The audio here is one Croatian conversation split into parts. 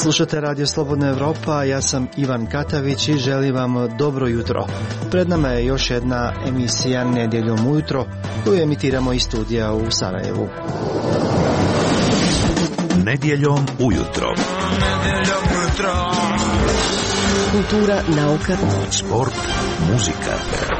Slušate Radio Slobodna Evropa, ja sam Ivan Katavić i želim vam dobro jutro. Pred nama je još jedna emisija Nedjeljom ujutro koju emitiramo iz studija u Sarajevu. Nedjeljom ujutro. Kultura, nauka, sport, muzika.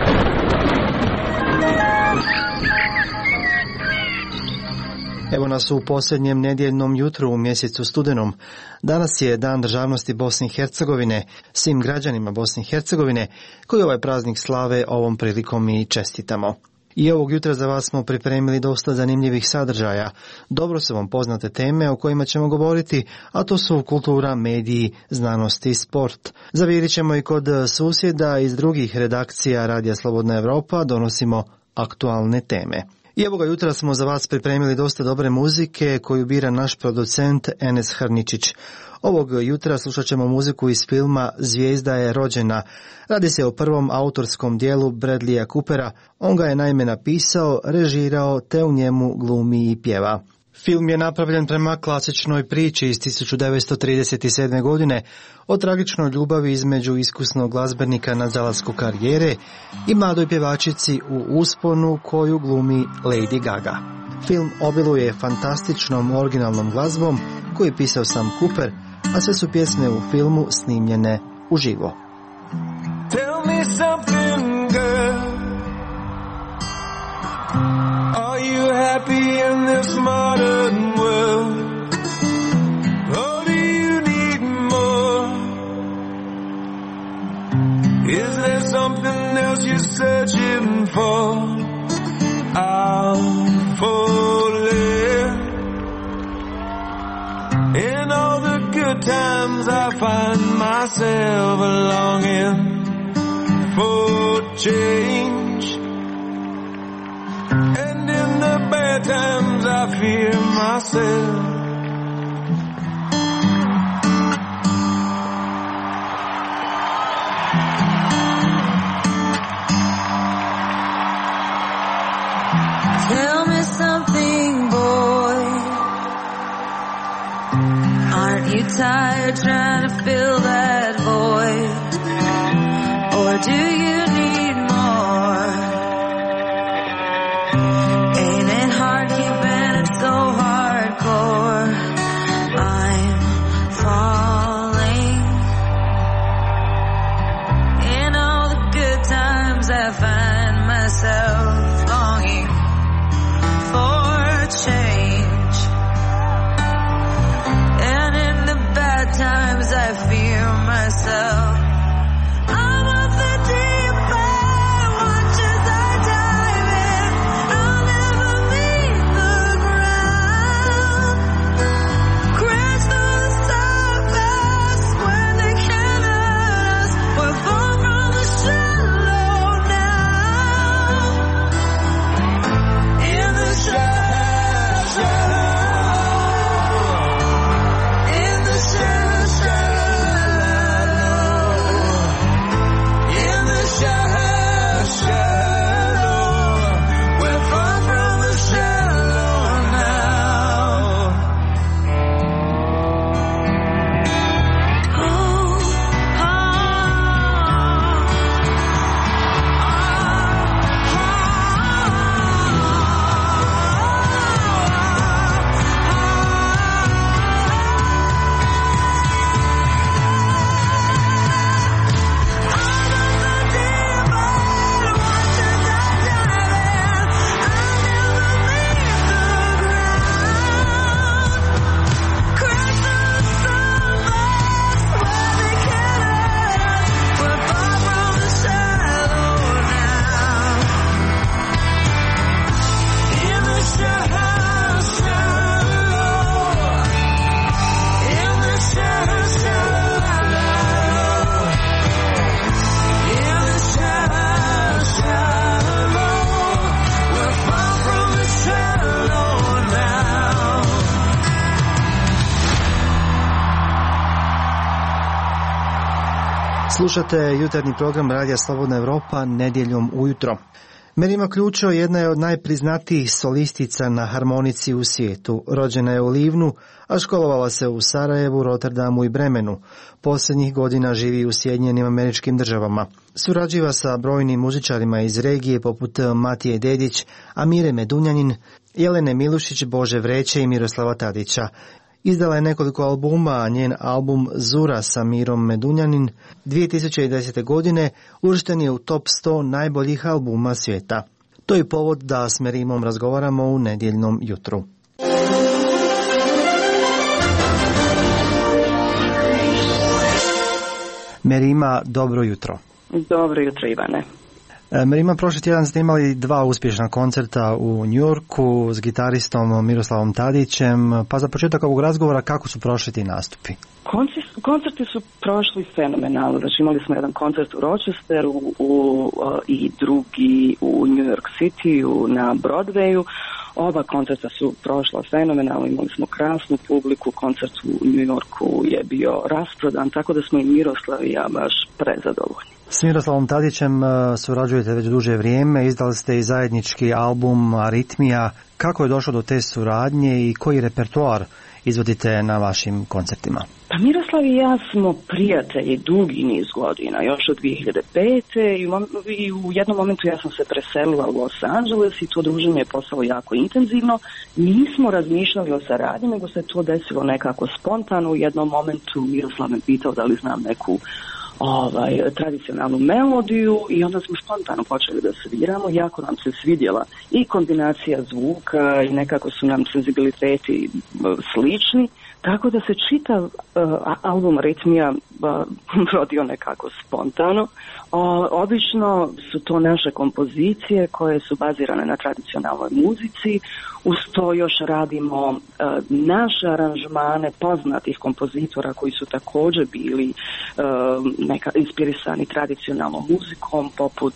Evo nas u posljednjem nedjeljnom jutru u mjesecu studenom. Danas je Dan državnosti Bosne i Hercegovine. Svim građanima Bosne i Hercegovine koji ovaj praznik slave ovom prilikom i čestitamo. I ovog jutra za vas smo pripremili dosta zanimljivih sadržaja. Dobro su vam poznate teme o kojima ćemo govoriti, a to su kultura, mediji, znanost i sport. Zavirit ćemo i kod susjeda iz drugih redakcija Radija Slobodna Evropa, donosimo aktualne teme. I ovoga jutra smo za vas pripremili dosta dobre muzike koju bira naš producent Enes Hrničić. Ovog jutra slušat ćemo muziku iz filma Zvijezda je rođena. Radi se o prvom autorskom dijelu Bradleya Coopera. On ga je naime napisao, režirao te u njemu glumi i pjeva. Film je napravljen prema klasičnoj priči iz 1937. godine o tragičnoj ljubavi između iskusnog glazbenika na zalasku karijere i mladoj pjevačici u usponu koju glumi Lady Gaga. Film obiluje fantastičnom originalnom glazbom koju je pisao sam Cooper, a sve su pjesme u filmu snimljene uživo. Tell me something, girl. Are you happy in this modern world? Or do you need more? Is there something else you're searching for? I'm falling. In all the good times I find myself longing for change. And in the bad times I fear myself. Tell me something, boy. Aren't you tired trying to fill that void? Or do you need more? Ain't it hard keeping it so hardcore? I'm falling. In all the good times I find myself longing for change. And in the bad times I fear myself. I'm of the deep end, watch as I dive in. I'll never meet the ground. Crash through the surface where they can't hurt us. We're far from the shallow now. In the shallow, in the shallow, in the shallow, we're far from the shallow now. Slušate jutarnji program Radija Slobodna Evropa nedjeljom ujutro. Merima Ključo jedna je od najpriznatijih solistica na harmonici u svijetu. Rođena je u Livnu, a školovala se u Sarajevu, Rotterdamu i Bremenu. Posljednjih godina živi u Sjedinjenim Američkim Državama. Surađiva sa brojnim muzičarima iz regije poput Matije Dedić, Amire Medunjanin, Jelene Milušić, Bože Vreće i Miroslava Tadića. Izdala je nekoliko albuma, a njen album Zura sa Mirom Medunjanin 2010. godine uvršten je u top 100 najboljih albuma svijeta. To je povod da s Merimom razgovaramo u nedjeljnom jutru. Merima, dobro jutro. Dobro jutro, Ivane. Merima, prošli tjedan ste imali 2 uspješna koncerta u New Yorku s gitaristom Miroslavom Tadićem, pa za početak ovog razgovora kako su prošli ti nastupi? Koncerti su prošli fenomenalno. Znači, imali smo jedan koncert u Rochesteru i drugi u New York City na Broadwayu. Oba koncerta su prošla fenomenalno, imali smo krasnu publiku, koncert u New Yorku je bio rasprodan, tako da smo i Miroslav i ja baš prezadovoljni. S Miroslavom Tadićem surađujete već duže vrijeme, izdali ste i zajednički album Aritmija. Kako je došlo do te suradnje i koji repertoar izvodite na vašim koncertima? Pa Miroslav i ja smo prijatelji dugi niz godina, još od 2005. I u jednom momentu ja sam se preselila u Los Angeles i to druženje je postalo jako intenzivno. Nismo razmišljali o saradnji, nego se to desilo nekako spontano. U jednom momentu Miroslav me pitao da li znam neku tradicionalnu melodiju i onda smo spontano počeli da sviramo. Jako nam se svidjela i kombinacija zvuka i nekako su nam senzibiliteti slični, tako da se čitav album Aritmija rodio nekako spontano. Obično su to naše kompozicije koje su bazirane na tradicionalnoj muzici. Uz to još radimo naše aranžmane poznatih kompozitora koji su također bili inspirisani tradicionalnom muzikom, poput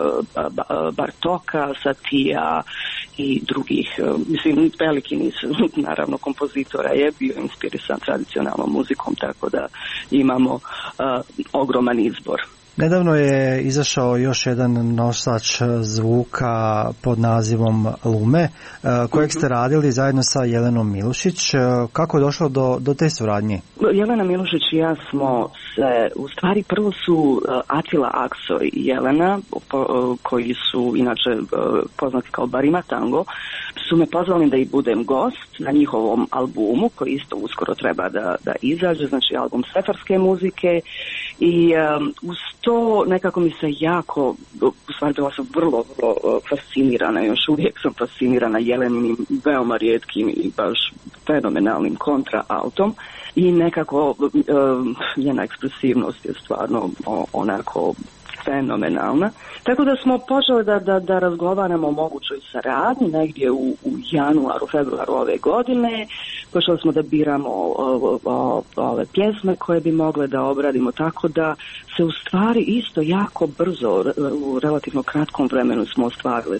Bartoka, Satija i drugih. Mislim, veliki niz naravno kompozitora je bio inspirisan tradicionalnom muzikom, tako da imamo ogroman izbor. Nedavno je izašao još jedan nosač zvuka pod nazivom Lume, kojeg ste radili zajedno sa Jelenom Milušić. Kako je došlo do te suradnje? Jelena Milušić i ja smo se, u stvari prvo su Atila Akso i Jelena, koji su inače poznati kao Barima Tango, su me pozvali da i budem gost na njihovom albumu, koji isto uskoro treba da izađe, znači album sefarske muzike. I uz to nekako mi se jako, u stvari bila sam vrlo fascinirana, još uvijek sam fascinirana Jelenim veoma rijetkim i baš fenomenalnim kontraaltom i nekako njena ekspresivnost je stvarno onako fenomenalna. Tako da smo počeli da razgovaramo o mogućoj saradnji negdje u januaru, februaru ove godine. Počeli smo da biramo ove pjesme koje bi mogle da obradimo, tako da se u stvari isto jako brzo, u relativno kratkom vremenu smo ostvarili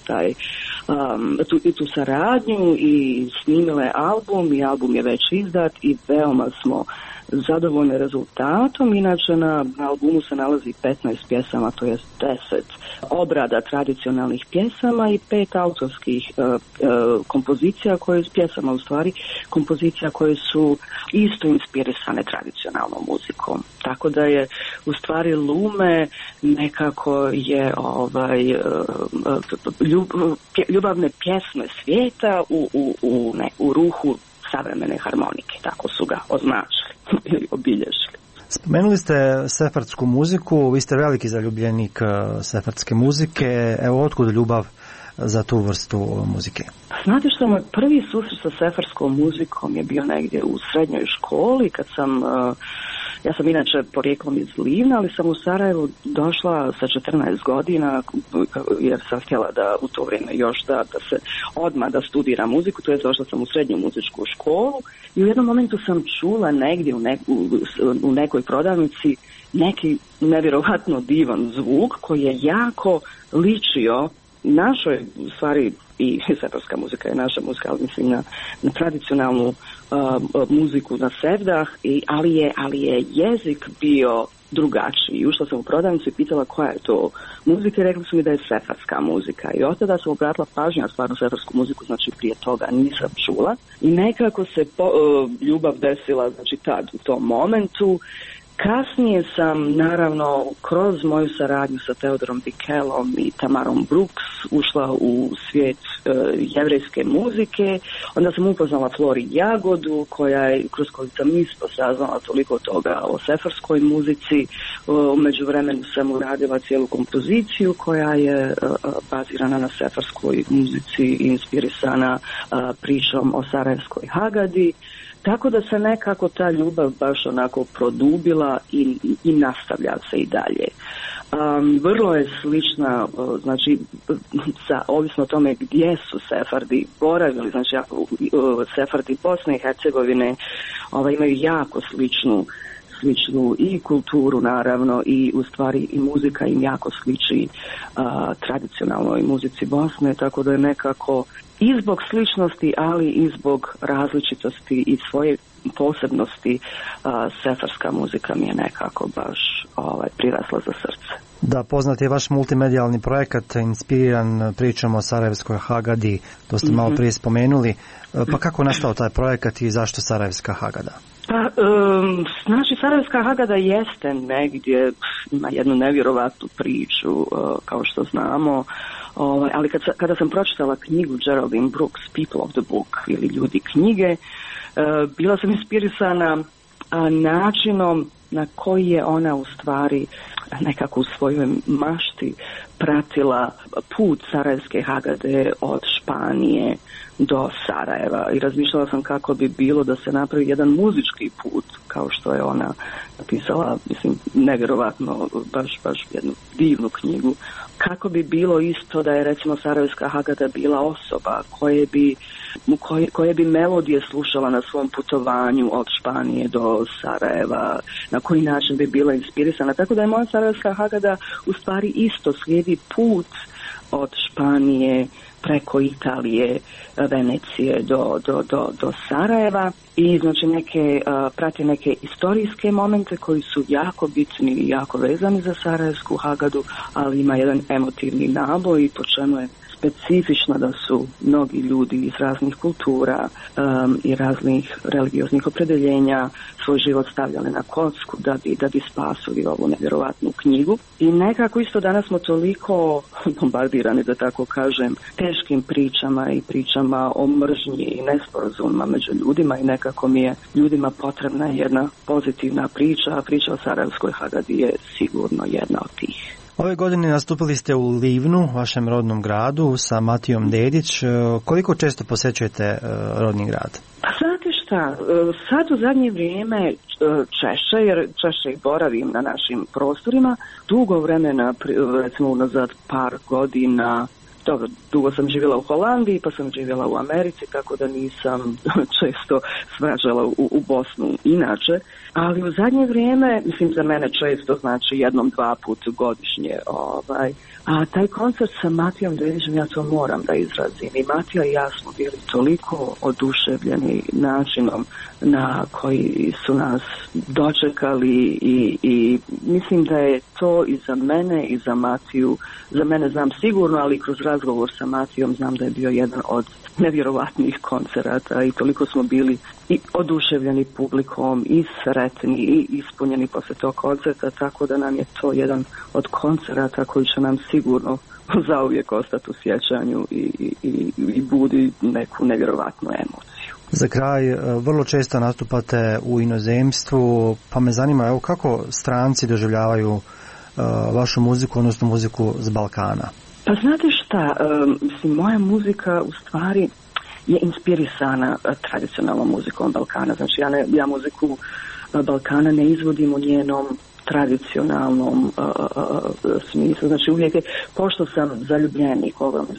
tu saradnju i snimile album i album je već izdat i veoma smo zadovoljni rezultatom. Inače na albumu se nalazi 15 pjesama, to jest 10 obrada tradicionalnih pjesama i 5 autorskih kompozicija kompozicija koje su isto inspirisane tradicionalnom muzikom. Tako da je u stvari Lume nekako je ljubavne pjesme svijeta u ruhu savremene harmonike, tako su ga označili ili obilježili. Spomenuli ste sefardsku muziku, vi ste veliki zaljubljenik sefardske muzike, evo otkud ljubav za tu vrstu muzike? Znate što, moj prvi susret sa sefarskom muzikom je bio negdje u srednjoj školi, kad sam ja sam inače porijeklom iz Livna, ali sam u Sarajevu došla sa 14 godina jer sam htjela da u to vrijeme još da se odmah da studiram muziku, to je došla sam u srednju muzičku školu i u jednom momentu sam čula negdje u nekoj prodavnici neki nevjerovatno divan zvuk koji je jako ličio našoj, u stvari i sefarska muzika je naša muzika, ali mislim na tradicionalnu muziku na sevdah, ali je jezik bio drugačiji. Ušla sam u prodavnicu i pitala koja je to muzika i rekli su mi da je sefarska muzika. I od tada sam obratila pažnju na stvarno sefarsku muziku, znači prije toga nisam čula. I nekako se ljubav desila, znači tad, u tom momentu. Kasnije sam, naravno, kroz moju saradnju sa Theodorom Bickelom i Tamarom Brooks ušla u svijet jevrejske muzike. Onda sam upoznala Flori Jagodu, kroz koju sam isto saznala toliko toga o sefarskoj muzici. U međuvremenu sam uradila cijelu kompoziciju koja je bazirana na sefarskoj muzici i inspirisana pričom o sarajevskoj Hagadi. Tako da se nekako ta ljubav baš onako produbila i nastavlja se i dalje. Vrlo je slična, znači, ovisno o tome gdje su sefardi boravili, znači sefardi Bosne i Hercegovine imaju jako sličnu i kulturu naravno i u stvari i muzika im jako sliči tradicionalnoj muzici Bosne, tako da je nekako i zbog sličnosti, ali i zbog različitosti i svoje posebnosti sefarska muzika mi je nekako baš prirasla za srce. Da, poznat je vaš multimedijalni projekat inspiriran pričom o sarajevskoj Hagadi, to ste malo prije spomenuli. Pa kako je nastao taj projekat i zašto Sarajevska Hagada? Pa, znači, Sarajevska Hagada jeste negdje, ima jednu nevjerovatnu priču, kao što znamo, ali kada sam pročitala knjigu Geraldine Brooks, People of the Book, ili Ljudi knjige, bila sam inspirisana načinom na koji je ona u stvari nekako u svojoj mašti pratila put Sarajevske Hagade od Španije do Sarajeva i razmišljala sam kako bi bilo da se napravi jedan muzički put, kao što je ona napisala, mislim, nevjerovatno, baš jednu divnu knjigu. Kako bi bilo isto da je recimo Sarajevska Hagada bila osoba koje bi melodije slušala na svom putovanju od Španije do Sarajeva, na koji način bi bila inspirisana. Tako da je moja Sarajevska Hagada u stvari isto slijedi put od Španije preko Italije, Venecije do Sarajeva i znači prati neke istorijske momente koji su jako bitni i jako vezani za Sarajevsku Hagadu, ali ima jedan emotivni naboj po čemu je specifično da su mnogi ljudi iz raznih kultura i raznih religioznih opredeljenja svoj život stavljali na kocku da bi spasili ovu nevjerovatnu knjigu. I nekako isto danas smo toliko bombardirani, da tako kažem, teškim pričama i pričama o mržnji i nesporazumima među ljudima i nekako mi je ljudima potrebna jedna pozitivna priča, a priča o Sarajevskoj Hagadi je sigurno jedna od tih. Ove godine nastupili ste u Livnu, vašem rodnom gradu, sa Matijom Dedić. Koliko često posjećujete rodni grad? Pa znate šta, sad u zadnje vrijeme češće, jer češće i boravim na našim prostorima. Dugo vremena, recimo unazad par godina, dobro, dugo sam živjela u Holandiji, pa sam živjela u Americi, tako da nisam često svraćala u Bosnu inače, ali u zadnje vrijeme, mislim za mene često znači 1-2 puta godišnje, a taj koncert sa Matijom Dedićem, ja to moram da izrazim. I Matija i ja smo bili toliko oduševljeni načinom na koji su nas dočekali i mislim da je to i za mene i za Matiju, za mene znam sigurno, ali kroz razgovor sa Matijom znam da je bio jedan od nevjerovatnih koncerata i toliko smo bili i oduševljeni publikom i sretni i ispunjeni poslije tog koncerta, tako da nam je to jedan od koncerata koji će nam sigurno zauvijek ostati u sjećanju i budi neku nevjerovatnu emociju. Za kraj, vrlo često nastupate u inozemstvu, pa me zanima evo kako stranci doživljavaju vašu muziku, odnosno muziku s Balkana. Pa znate šta, mislim, moja muzika u stvari je inspirisana tradicionalnom muzikom Balkana. Znači ja muziku Balkana ne izvodim u njenom tradicionalnom smislu. Znači uvijek je, pošto sam zaljubljenik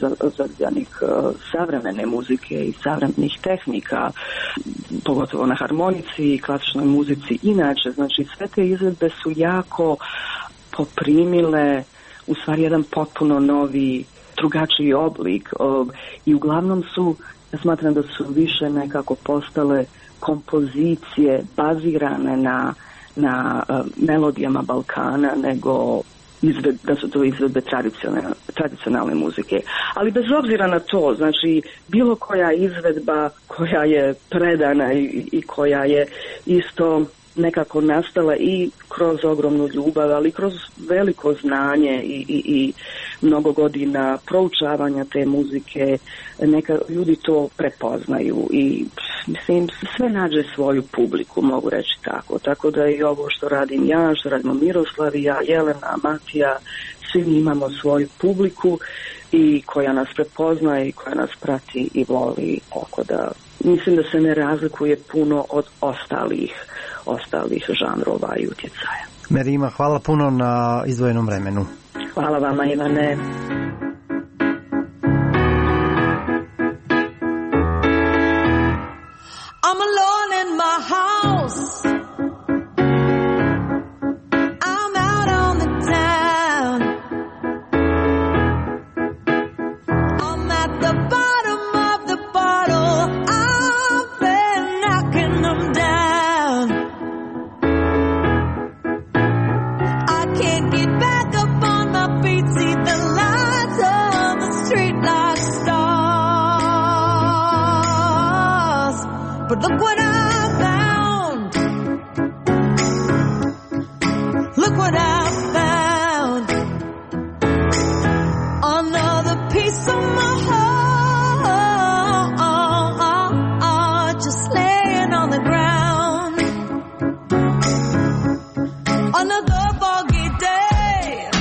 savremene muzike i savremenih tehnika, pogotovo na harmonici i klasičnoj muzici inače, znači sve te izvedbe su jako poprimile u stvari jedan potpuno novi, drugačiji oblik i uglavnom su, ja smatram da su više nekako postale kompozicije bazirane na na melodijama Balkana, nego da su to izvedbe tradicionalne muzike. Ali bez obzira na to, znači bilo koja izvedba koja je predana i koja je isto nekako nastala i kroz ogromnu ljubav, ali kroz veliko znanje i mnogo godina proučavanja te muzike, neka ljudi to prepoznaju i mislim sve nađe svoju publiku, mogu reći tako. Tako da i ovo što radim ja, što radimo Miroslav i ja, Jelena, Matija, svi imamo svoju publiku i koja nas prepozna i koja nas prati i voli, tako da mislim da se ne razlikuje puno od ostalih žanrova i utjecaja. Merima, hvala puno na izdvojenom vremenu. Hvala vama, Ivane. I'm alone in my house. I'm out on the town. I'm at the bottom of the bottle. I've been knocking them down. I can't get back up on my feet. See the lights on the street like stars. But look what I found. Look what I found. Another piece of my heart just laying on the ground. Another foggy day.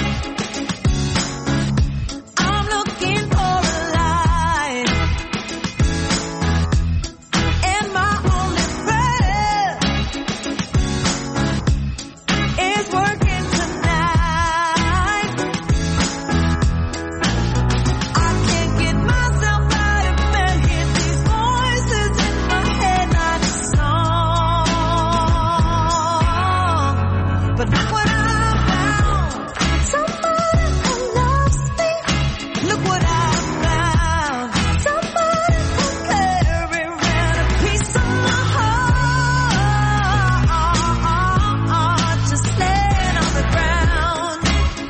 I'm looking for a light. And my only friend is working tonight. I can't get myself out of bed. Hear these voices in my head like a song. But look what I found. Somebody who loves me. Look what I found. Somebody who carry around a piece of my heart just laying on the ground.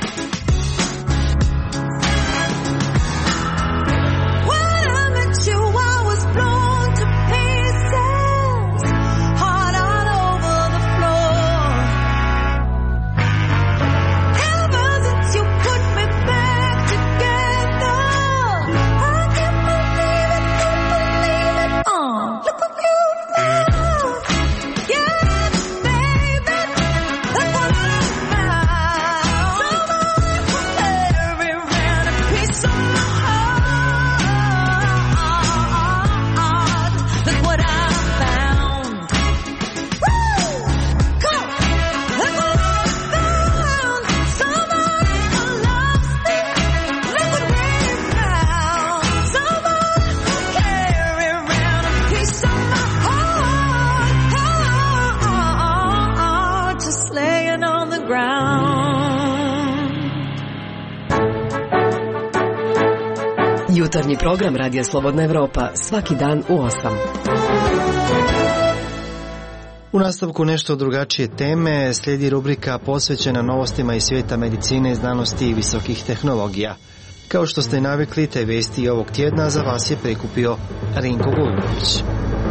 When I met you, I was blown to pieces, heart all over the floor. Ever since you put me back together, I can't believe it, look what you found. Yeah, baby, look what I found. Somebody who carry around a piece of my heart. Look what I found. Woo! Come on. Look what I found. Somebody who loves me. Look what they found. Somebody who carry around a piece of my heart. Just laying on the ground. Jutarnji program Radija Slobodna Evropa svaki dan u 8. U nastavku nešto drugačije teme slijedi rubrika posvećena novostima iz svijeta medicine, znanosti i visokih tehnologija. Kao što ste navikli, te vesti ovog tjedna za vas je prikupio Rinko Golubović.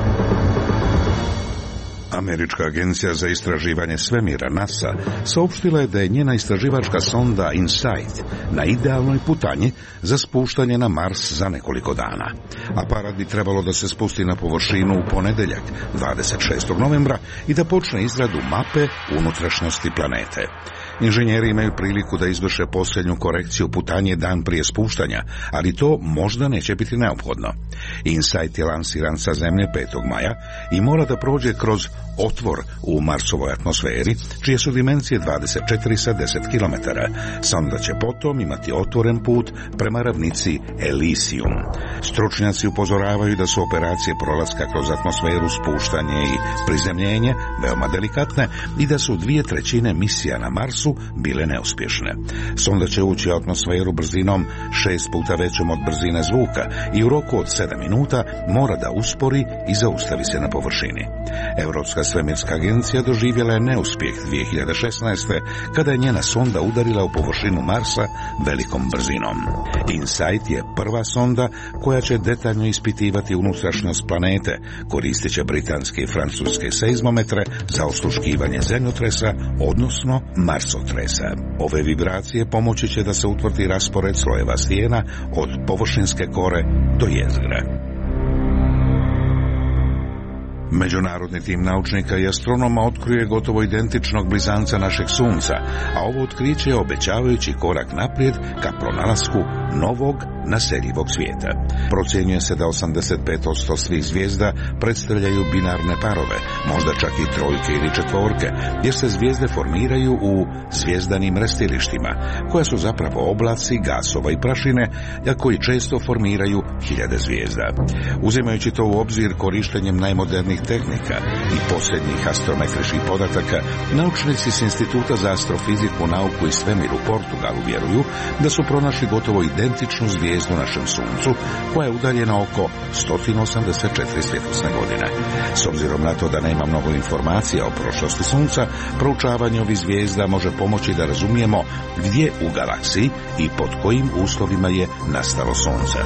Američka agencija za istraživanje svemira NASA saopštila je da je njena istraživačka sonda InSight na idealnoj putanji za spuštanje na Mars za nekoliko dana. Aparat bi trebalo da se spusti na površinu u ponedjeljak 26. novembra i da počne izradu mape unutrašnjosti planete. Inženjeri imaju priliku da izvrše posljednju korekciju putanje dan prije spuštanja, ali to možda neće biti neophodno. InSight je lansiran sa Zemlje 5. maja i mora da prođe kroz otvor u Marsovoj atmosferi, čije su dimenzije 24 sa 10 km. Sonda će potom imati otvoren put prema ravnici Elysium. Stručnjaci upozoravaju da su operacije prolaska kroz atmosferu, spuštanje i prizemljenje veoma delikatne i da su 2/3 misija na Marsu su bile neuspješne. Sonda će ući u atmosferu brzinom 6 puta većom od brzine zvuka i u roku od 7 minuta mora da uspori i zaustavi se na površini. Europska svemirska agencija doživjela je neuspjeh 2016. kada je njena sonda udarila u površinu Marsa velikom brzinom. InSight je prva sonda koja će detaljno ispitivati unutrašnjost planete, koristit će britanske i francuske seizmometre za osluškivanje zemljotresa, odnosno marsotresa. Ove vibracije pomoći će da se utvrdi raspored slojeva stijena od površinske kore do jezgra. Međunarodni tim naučnika i astronoma otkrio je gotovo identičnog blizanca našeg Sunca, a ovo otkriće je obećavajući korak naprijed ka pronalasku novog naseljivog svijeta. Procjenjuje se da 85% svih zvijezda predstavljaju binarne parove, možda čak i trojke ili četvorke, jer se zvijezde formiraju u zvijezdanim rastilištima, koja su zapravo oblaci gasova i prašine, a koji često formiraju hiljade zvijezda. Uzimajući to u obzir korištenjem najmodernijih tehnika i posljednjih astrometričkih podataka, naučnici s Instituta za astrofiziku, nauku i svemir u Portugalu vjeruju da su pronašli gotovo identičnu zvijezdu našem Suncu, koja je udaljena oko 184 svjetlosne godine. S obzirom na to da nema mnogo informacija o prošlosti Sunca, proučavanje ovih zvijezda može pomoći da razumijemo gdje u galaksiji i pod kojim uslovima je nastalo Sunce.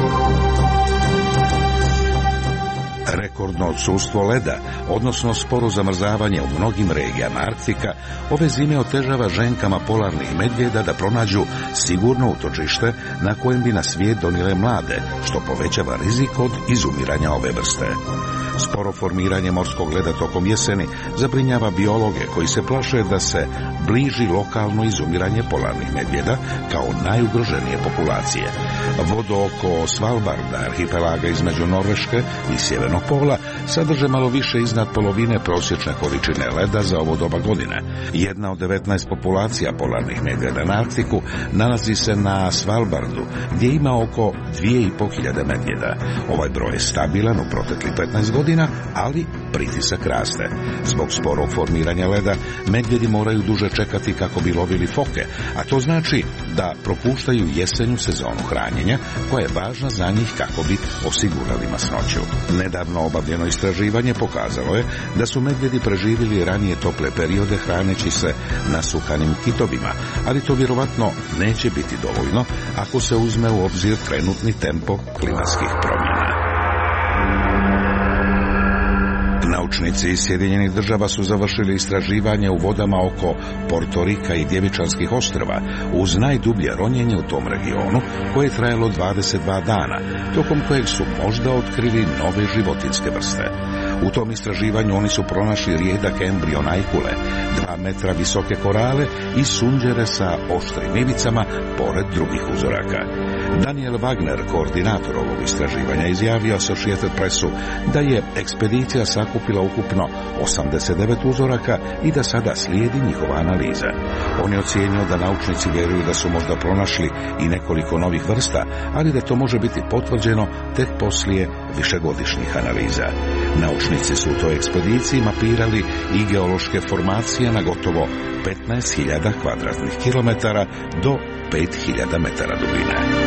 Rekordno odsustvo leda, odnosno sporo zamrzavanje u mnogim regijama Arktika, ove zime otežava ženkama polarnih medvjeda da pronađu sigurno utočište na kojem bi na svijet donijele mlade, što povećava rizik od izumiranja ove vrste. Sporo formiranje morskog leda tokom jeseni zabrinjava biologe koji se plaše da se bliži lokalno izumiranje polarnih medvjeda kao najugroženije populacije. Vodooko Svalbarda, arhipelaga između Norveške i Sjevernog pola, sadrže malo više iznad polovine prosječne količine leda za ovo doba godine. Jedna od 19 populacija polarnih medvjeda na Arktiku nalazi se na Svalbardu, gdje ima oko 2500 medvjeda. Ovaj broj je stabilan u proteklih 15 godina, ali pritisak raste. Zbog sporog formiranja leda, medvjedi moraju duže čekati kako bi lovili foke, a to znači da propuštaju jesenju sezonu hranjenja, koja je važna za njih kako bi osigurali masnoću. Nedavno obavljeno istraživanje pokazalo je da su medvjedi preživjeli ranije tople periode hraneći se nasuhanim kitovima, ali to vjerovatno neće biti dovoljno ako se uzme u obzir trenutni tempo klimatskih promjena. Naučnici iz Sjedinjenih Država su završili istraživanje u vodama oko Portorika i Djevičanskih ostrva uz najdublje ronjenje u tom regionu, koje je trajalo 22 dana, tokom kojeg su možda otkrili nove životinjske vrste. U tom istraživanju oni su pronašli rijedak embrion ajkule, 2 metra visoke korale i sunđere sa oštrim ivicama pored drugih uzoraka. Daniel Wagner, koordinator ovog istraživanja, izjavio Associated Pressu da je ekspedicija sakupila ukupno 89 uzoraka i da sada slijedi njihova analiza. On je ocijenio da naučnici vjeruju da su možda pronašli i nekoliko novih vrsta, ali da to može biti potvrđeno tek poslije višegodišnjih analiza. Naučnici su u toj ekspediciji mapirali i geološke formacije na gotovo 15.000 kvadratnih kilometara do 5.000 metara dubine.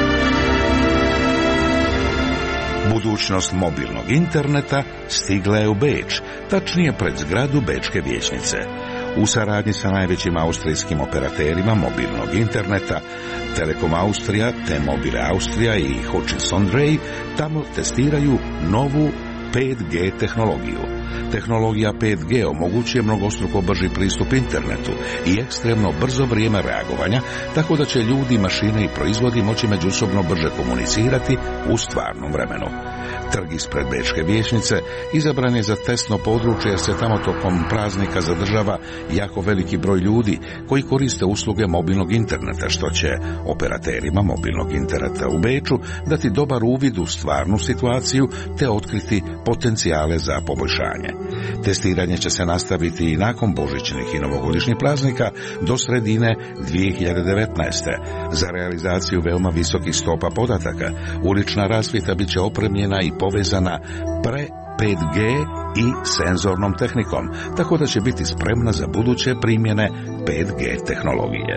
Budućnost mobilnog interneta stigla je u Beč, tačnije pred zgradu Bečke vijećnice. U saradnji sa najvećim austrijskim operaterima mobilnog interneta, Telekom Austrija, T-Mobile Austrija i Hutchison Ray, tamo testiraju novu 5G tehnologiju. Tehnologija 5G omogućuje mnogostruko brži pristup internetu i ekstremno brzo vrijeme reagovanja, tako da će ljudi, mašine i proizvodi moći međusobno brže komunicirati u stvarnom vremenu. Trg ispred Bečke vijećnice izabran je za testno područje jer se tamo tokom praznika zadržava jako veliki broj ljudi koji koriste usluge mobilnog interneta, što će operaterima mobilnog interneta u Beču dati dobar uvid u stvarnu situaciju te otkriti potencijale za poboljšanje. Testiranje će se nastaviti i nakon božićnih i novogodišnjih praznika do sredine 2019. Za realizaciju veoma visokih stopa podataka, ulična rasvjeta bit će opremljena i povezana 5G i senzornom tehnikom, tako da će biti spremna za buduće primjene 5G tehnologije.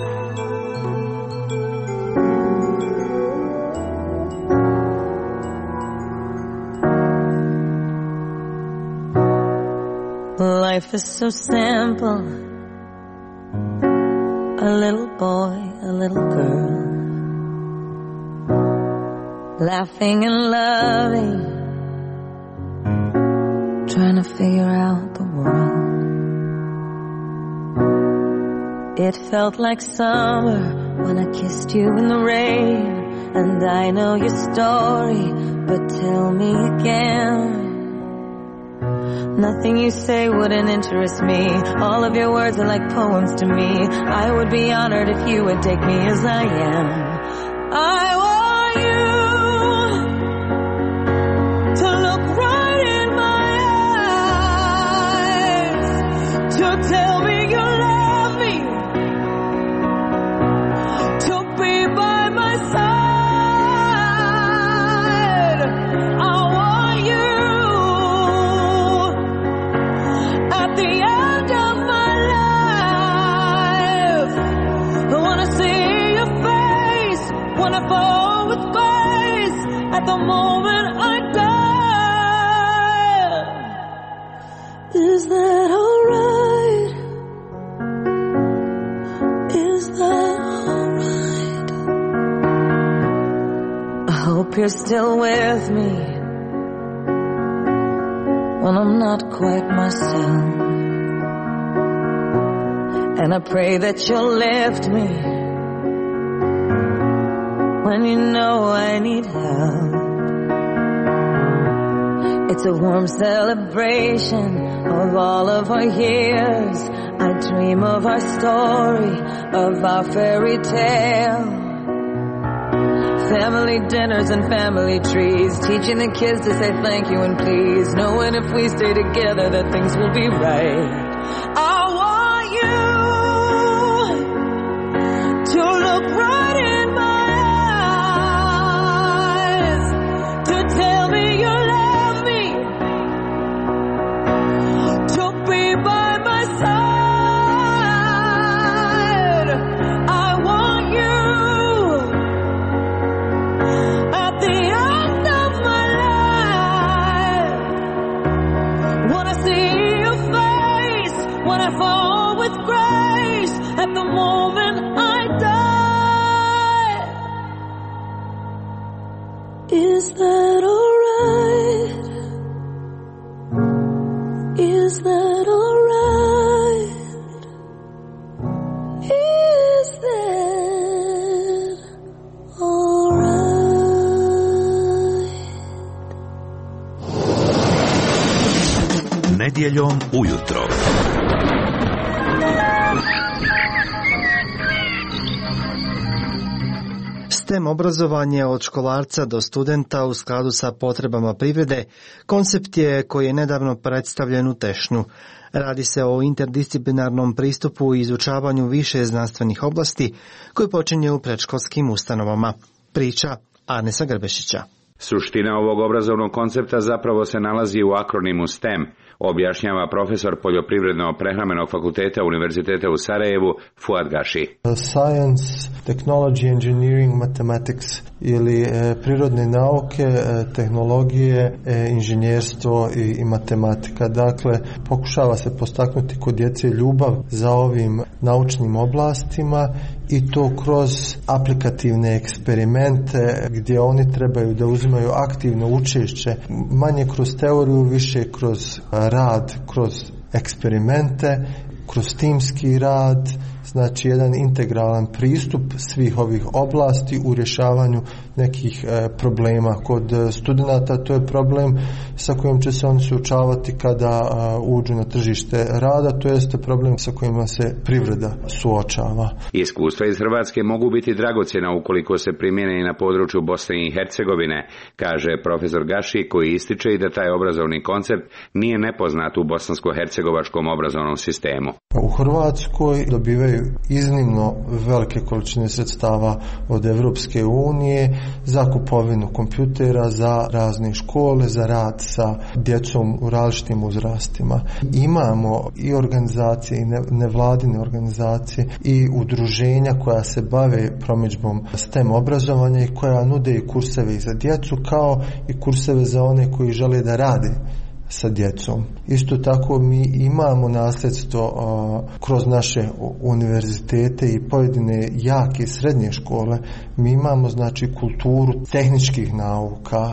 Life is so simple. A little boy, a little girl, laughing and loving, trying to figure out the world. It felt like summer when I kissed you in the rain, and I know your story, but tell me again. Nothing you say wouldn't interest me. All of your words are like poems to me. I would be honored if you would take me as I am. I want you to look right in my eyes, to tell me you love me, to be by my side. I want you at the end of my life. I wanna see your face when I fall with grace at the moment I die. Is that alright? Is that alright? I hope you're still with me when I'm not quite myself, and I pray that you'll lift me when you know I need help. It's a warm celebration of all of our years. I dream of our story, of our fairy tale. Family dinners and family trees, teaching the kids to say thank you and please, knowing if we stay together that things will be right. I want you to look right in my eyes, to tell me you love me, to be by my side. I want you at the end of my life. Wanna see your face when I fall with grace at the moment I die. Is that alright? Is that alright? Is that alright? Nedjeljom ujutro. STEM obrazovanje od školarca do studenta u skladu sa potrebama privrede koncept je koji je nedavno predstavljen u Tešnju. Radi se o interdisciplinarnom pristupu i izučavanju više znanstvenih oblasti koji počinje u predškolskim ustanovama. Priča Arnesa Grbešića. Suština ovog obrazovnog koncepta zapravo se nalazi u akronimu STEM, objašnjava profesor Poljoprivredno-prehrambenog fakulteta Univerziteta u Sarajevu Fuad Gaši. Science, technology, engineering, mathematics ili prirodne nauke, tehnologije, inženjerstvo i matematika. Dakle, pokušava se postaknuti kod djece ljubav za ovim naučnim oblastima i to kroz aplikativne eksperimente gdje oni trebaju da uzimaju aktivno učešće, manje kroz teoriju, više kroz rad, kroz eksperimente, kroz timski rad, znači jedan integralan pristup svih ovih oblasti u rješavanju nekih problema. Kod studenata to je problem sa kojim će se oni suočavati kada uđu na tržište rada, to jeste problem sa kojima se privreda suočava. Iskustva iz Hrvatske mogu biti dragocjena ukoliko se primjene i na području Bosne i Hercegovine, kaže profesor Gaši, koji ističe i da taj obrazovni koncept nije nepoznat u bosansko-hercegovačkom obrazovnom sistemu. U Hrvatskoj dobivaju dobijaju iznimno velike količine sredstava od Evropske unije za kupovinu kompjutera, za razne škole, za rad sa djecom u različitim uzrastima. Imamo i organizacije, i nevladine organizacije i udruženja koja se bave promidžbom STEM obrazovanja i koja nude i kurseve i za djecu kao i kurseve za one koji žele da rade sa djecom. Isto tako mi imamo nasljedstvo kroz naše univerzitete i pojedine jake i srednje škole. Mi imamo znači kulturu tehničkih nauka,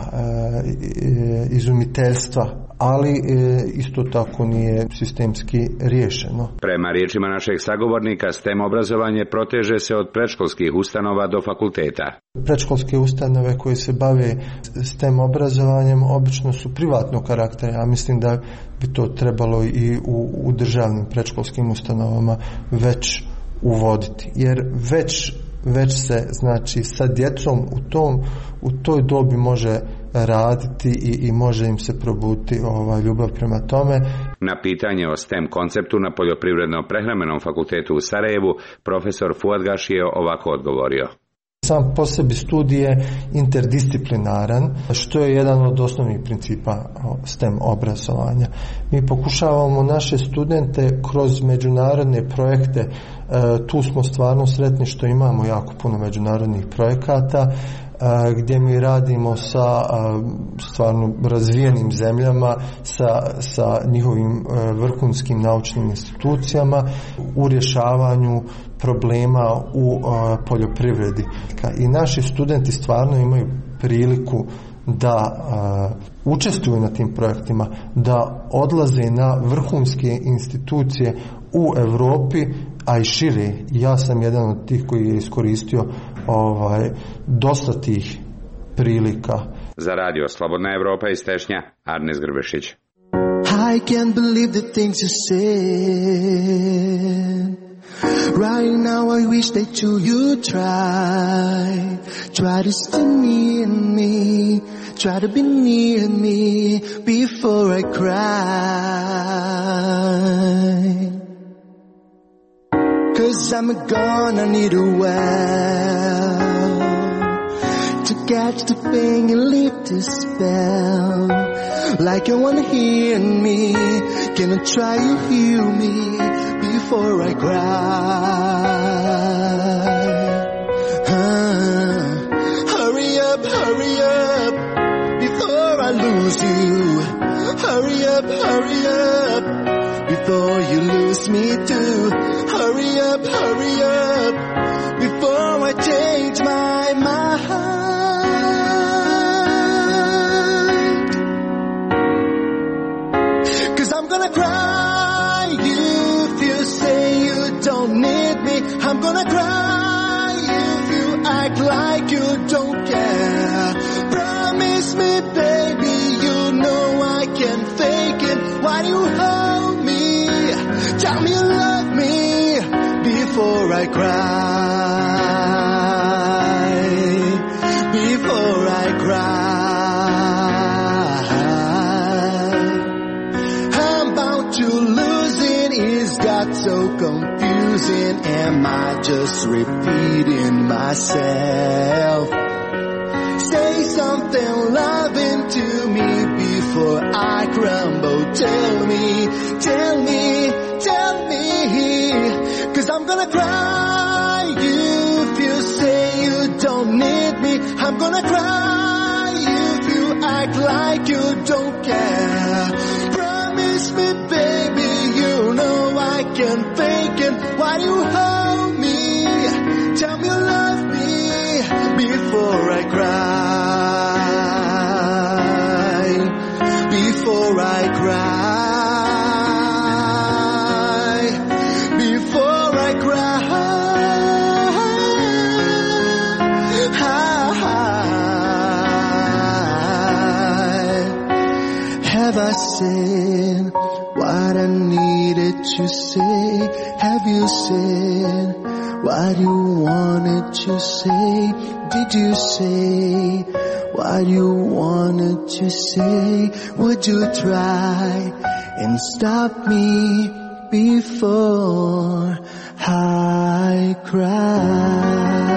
izumiteljstva, ali isto tako nije sistemski riješeno. Prema riječima našeg sagovornika, STEM obrazovanje proteže se od predškolskih ustanova do fakulteta. Predškolske ustanove koje se bave STEM obrazovanjem obično su privatnog karaktera. Ja mislim da bi to trebalo i u državnim predškolskim ustanovama već uvoditi. Jer već se znači sa djecom u toj dobi može raditi i može im se probuditi ljubav prema tome. Na pitanje o STEM konceptu na Poljoprivredno-prehrambenom fakultetu u Sarajevu profesor Fuadgaš je ovako odgovorio. Sam po sebi studij je interdisciplinaran, što je jedan od osnovnih principa STEM obrazovanja. Mi pokušavamo naše studente kroz međunarodne projekte, tu smo stvarno sretni što imamo jako puno međunarodnih projekata, gdje mi radimo sa stvarno razvijenim zemljama, sa njihovim vrhunskim naučnim institucijama u rješavanju problema u poljoprivredi. I naši studenti stvarno imaju priliku da učestvuju na tim projektima, da odlaze na vrhunske institucije u Europi, a i šire. Ja sam jedan od tih koji je iskoristio dosta tih prilika. Za radio Slobodna Evropa iz Tešnja, Arnes Grbešić. I can't believe the things you said. Right now I wish that you try to stay near me, try to be near me before I cry. 'Cause I'm gonna need a well to catch the pain and lift the spell. Like you wanna hear me, can I try to heal me before I cry? Hurry up before I lose you. Hurry up before you lose me too. Hurry up before I change my mind. 'Cause I'm gonna cry if you say you don't need me. I'm gonna cry if you act like you don't care. Promise me, baby, you know I can fake it. Why do you hold me? Tell me you love me before I cry. Before I cry. I'm about to lose it. It's got so confusing. Am I just repeating myself? Say something loving to me before I crumble. Tell me, 'cause I'm gonna cry if you say you don't need me. I'm gonna cry if you act like you don't care. Promise me, baby, you know I can fake it. Why do you hold me? Tell me you love me before I cry. Before I cry. Have I said what I needed to say? Have you said what you wanted to say? Did you say what you wanted to say? Would you try and stop me before I cry.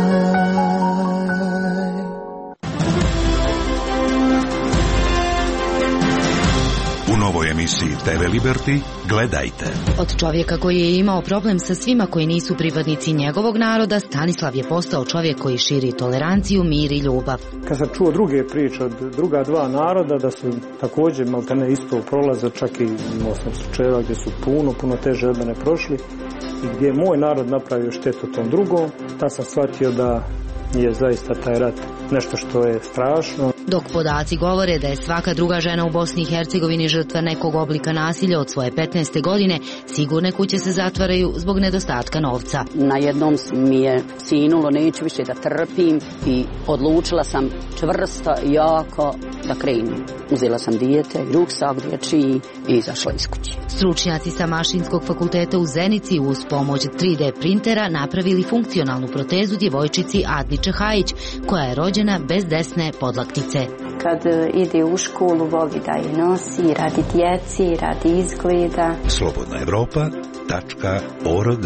U novoj emisiji TV Liberty gledajte. Od čovjeka koji je imao problem sa svima koji nisu pripadnici njegovog naroda, Stanislav je postao čovjek koji širi toleranciju, mir i ljubav. Kad sam čuo druge priče od druga dva naroda da su također maltene isto prolaze, čak i imao sam slučajeva gdje su puno teže od mene prošli i gdje je moj narod napravio štetu tom drugom, ta sam shvatio da je zaista taj rat nešto što je strašno. Dok podaci govore da je svaka druga žena u Bosni i Hercegovini žrtva nekog oblika nasilja od svoje 15. godine, sigurne kuće se zatvaraju zbog nedostatka novca. Na jednom mi je sinulo, neću više da trpim i odlučila sam čvrsto i jako da krenem. Uzela sam dijete, ruksak dječji i izašla iz kuće. Stručnjaci sa Mašinskog fakulteta u Zenici uz pomoć 3D printera napravili funkcionalnu protezu djevojčici Adni Čehajić, koja je rođena bez desne podlaktice. Kad ide u školu, voli da je nosi, radi djeci, radi izgleda. Slobodnaevropa.org.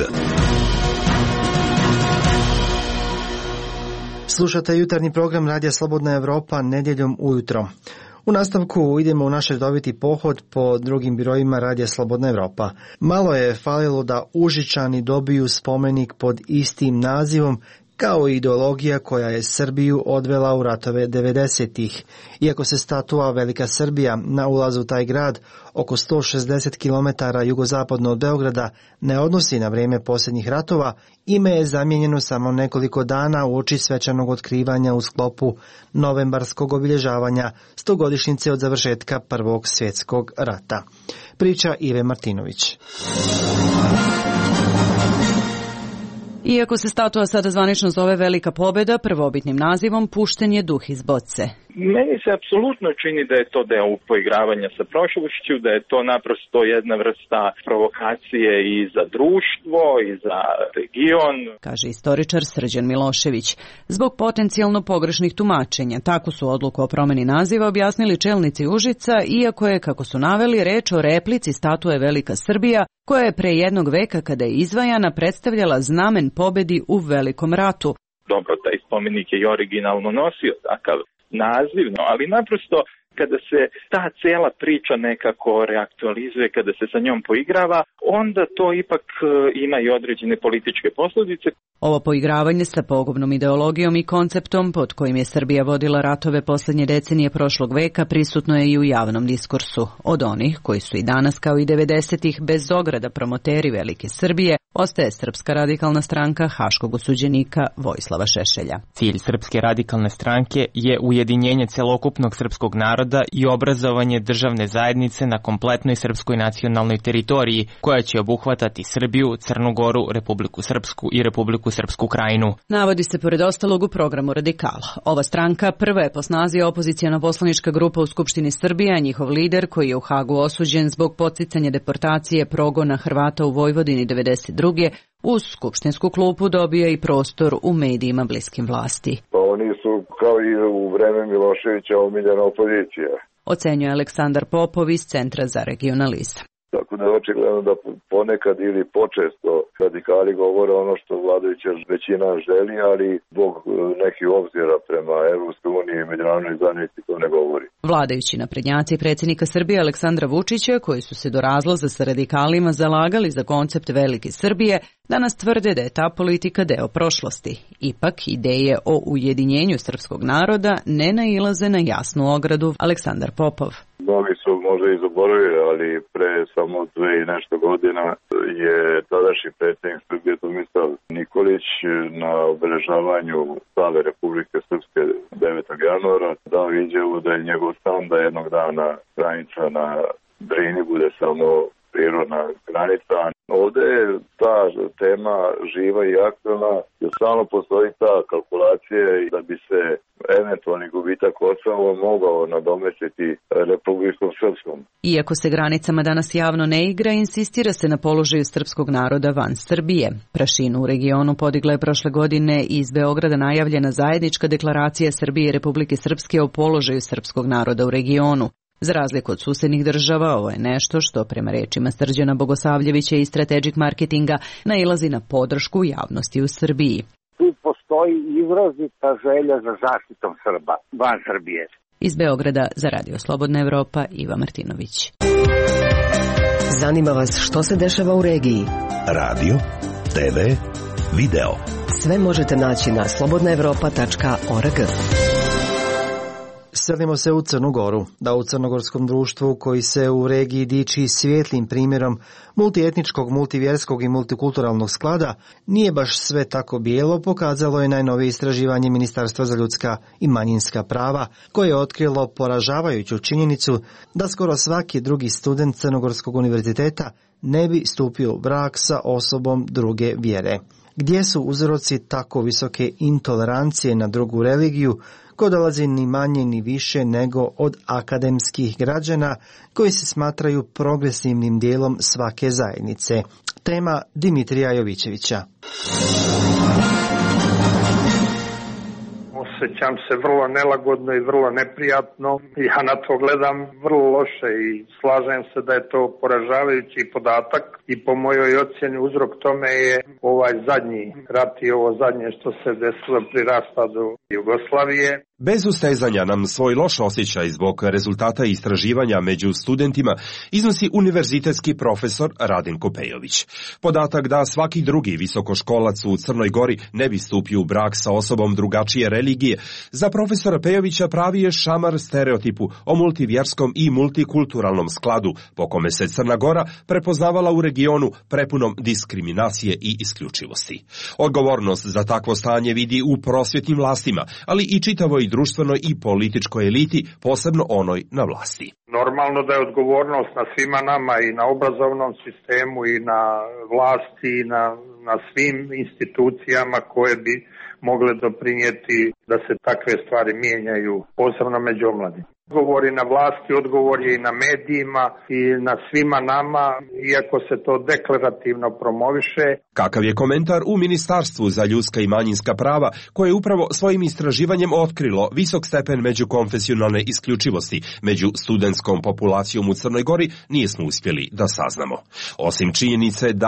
Slušate jutarnji program Radija Slobodna Evropa nedjeljom ujutro. U nastavku idemo u naš redoviti pohod po drugim biroima Radija Slobodna Evropa. Malo je falilo da Užičani dobiju spomenik pod istim nazivom kao i ideologija koja je Srbiju odvela u ratove 90-ih. Iako se statua Velika Srbija na ulazu u taj grad, oko 160 km jugozapadno od Beograda, ne odnosi na vrijeme posljednjih ratova, ime je zamijenjeno samo nekoliko dana uoči svečanog otkrivanja u sklopu novembarskog obilježavanja 100-godišnjice od završetka Prvog svjetskog rata. Priča Ive Martinović. Iako se statua sada zvanično zove Velika pobjeda, prvobitnim nazivom pušten je duh iz boce. Meni se apsolutno čini da je to deo poigravanja sa prošlošću, da je to naprosto jedna vrsta provokacije i za društvo i za region, kaže istoričar Srđan Milošević. Zbog potencijalno pogrešnih tumačenja, takvu su odluku o promjeni naziva objasnili čelnici Užica, iako je, kako su naveli, reč o replici statue Velika Srbija, koja je pre jednog veka kada je izvajana predstavljala znamen pobedi u Velikom ratu. Dobro, taj spomenik je i originalno nosio takav naziv, ali naprosto kada se ta cijela priča nekako reaktualizuje, kada se sa njom poigrava, onda to ipak ima i određene političke posljedice. Ovo poigravanje sa pogubnom ideologijom i konceptom pod kojim je Srbija vodila ratove posljednje decenije prošlog veka prisutno je i u javnom diskursu. Od onih koji su i danas kao i 90-ih bez ograda promoteri Velike Srbije, ostaje Srpska radikalna stranka haškog osuđenika Vojislava Šešelja. Cilj Srpske radikalne stranke je ujedinjenje celokupnog srpskog naroda i obrazovanje državne zajednice na kompletnoj srpskoj nacionalnoj teritoriji, koja će obuhvatati Srbiju, Crnu Goru, Republiku Srpsku i Republiku Srpsku Krajinu. Navodi se pored ostalog u programu Radikala. Ova stranka prva je po snazi opozicijona poslanička grupa u Skupštini Srbije, a njihov lider, koji je u Hagu osuđen zbog podsticanja deportacije progona Hrvata u Vojvodini 92. uz skupštinsku klupu dobija i prostor u medijima bliskim vlasti. Pa oni su kao i u vreme Miloševića omiljena opozicija. Ocenjuje Aleksandar Popov iz Centra za regionalizam. Tako da je očigledno da ponekad ili počesto radikali govore ono što vladajuća većina želi, ali zbog nekih obzira prema Evropskoj uniji i međunarodnoj zajednici to ne govori. Vladajući naprednjaci predsjednika Srbije Aleksandra Vučića, koji su se do razlaza sa radikalima zalagali za koncept Velike Srbije, danas tvrde da je ta politika deo prošlosti. Ipak, ideje o ujedinjenju srpskog naroda ne nailaze na jasnu ogradu. Aleksandar Popov. Mnogi su možda i zaboravili, ali pre samo 2 i nešto godina je tadašnji predsjednik Srbije Tomislav Nikolić na obeležavanju slave Republike Srpske 9. januara dao izjavu da je njegov san da jednog dana granica na Drini bude samo prirodna granica. Ovdje je ta tema živa i aktualna, jer stalno postoji ta kalkulacija da bi se eventualni gubitak Kosova mogao nadomestiti Republikom Srpskom. Iako se granicama danas javno ne igra, insistira se na položaju srpskog naroda van Srbije. Prašinu u regionu podigla je prošle godine i iz Beograda najavljena zajednička deklaracija Srbije i Republike Srpske o položaju srpskog naroda u regionu. Za razliku od susednih država, ovo je nešto što, prema rečima Srđana Bogosavljevića iz Strategic Marketinga, nailazi na podršku javnosti u Srbiji. Tu postoji izrazita želja za zaštitom Srba van Srbije. Iz Beograda za Radio Slobodna Evropa, Iva Martinović. Zanima vas što se dešava u regiji? Radio, TV, video. Sve možete naći na slobodnaevropa.org. Selimo se u Crnu Goru, da u crnogorskom društvu koji se u regiji diči svijetlim primjerom multietničkog, multivjerskog i multikulturalnog sklada, nije baš sve tako bijelo, pokazalo je najnovije istraživanje Ministarstva za ljudska i manjinska prava, koje je otkrilo poražavajuću činjenicu da skoro svaki drugi student Crnogorskog univerziteta ne bi stupio u brak sa osobom druge vjere. Gdje su uzroci tako visoke intolerancije na drugu religiju, ko dolazi ni manje ni više nego od akademskih građana koji se smatraju progresivnim dijelom svake zajednice? Tema Dimitrija Jovićevića. Osjećam se vrlo nelagodno i vrlo neprijatno. Ja na to gledam vrlo loše i slažem se da je to poražavajući podatak i po mojoj ocjeni uzrok tome je ovaj zadnji rat i ovo zadnje što se desilo pri raspadu Jugoslavije. Bez ustezanja nam svoj loš osjećaj zbog rezultata istraživanja među studentima iznosi univerzitetski profesor Radenko Pejović. Podatak da svaki drugi visokoškolac u Crnoj Gori ne bi stupio u brak sa osobom drugačije religije, za profesora Pejovića pravi je šamar stereotipu o multivjerskom i multikulturalnom skladu, po kome se Crna Gora prepoznavala u regionu prepunom diskriminacije i isključivosti. Odgovornost za takvo stanje vidi u prosvjetnim vlastima, ali i čitavoj društvenoj i političkoj eliti, posebno onoj na vlasti. Normalno da je odgovornost na svima nama i na obrazovnom sistemu i na vlasti i na svim institucijama koje bi mogle doprinijeti da se takve stvari mijenjaju, posebno među omladima. Odgovor je na vlasti, odgovor je i na medijima i na svima nama, iako se to deklarativno promoviše. Kakav je komentar u Ministarstvu za ljudska i manjinska prava, koje je upravo svojim istraživanjem otkrilo visok stepen međukonfesionalne isključivosti među studentskom populacijom u Crnoj Gori, nismo uspjeli da saznamo. Osim činjenice da